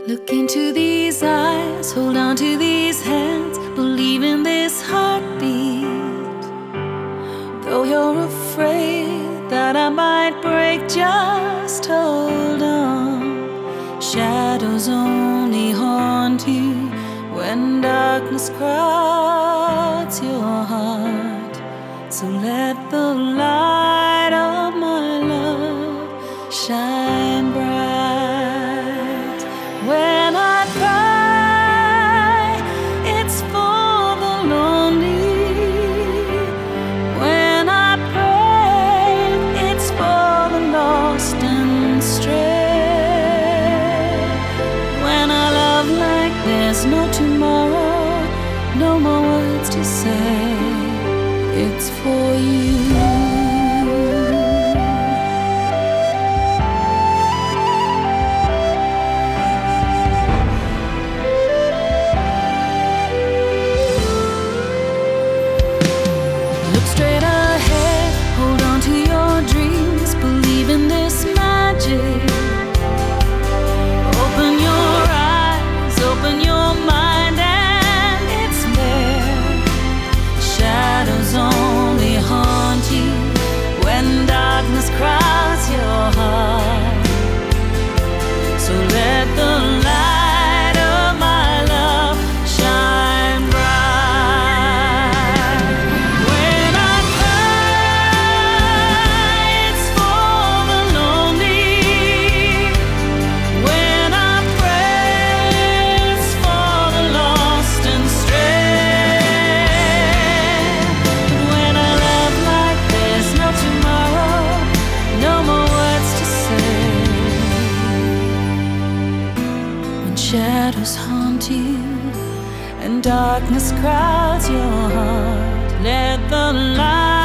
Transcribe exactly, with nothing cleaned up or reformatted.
Look into these eyes, hold on to these hands, believe in this heartbeat. Though you're afraid that I might break, just hold on. Shadows only haunt you when darkness crowds your heart. So let the light of my love shine bright. When I cry, it's for the lonely. When I pray, it's for the lost and stray. When I love like there's no tomorrow, no more words to say, it's for you. Cross your heart. So let the light of my love shine bright. When I cry, it's for the lonely. When I pray, it's for the lost and stray. But when I love like there's no tomorrow, no more words to say. When shadows haunt you and darkness crowds your heart, let the light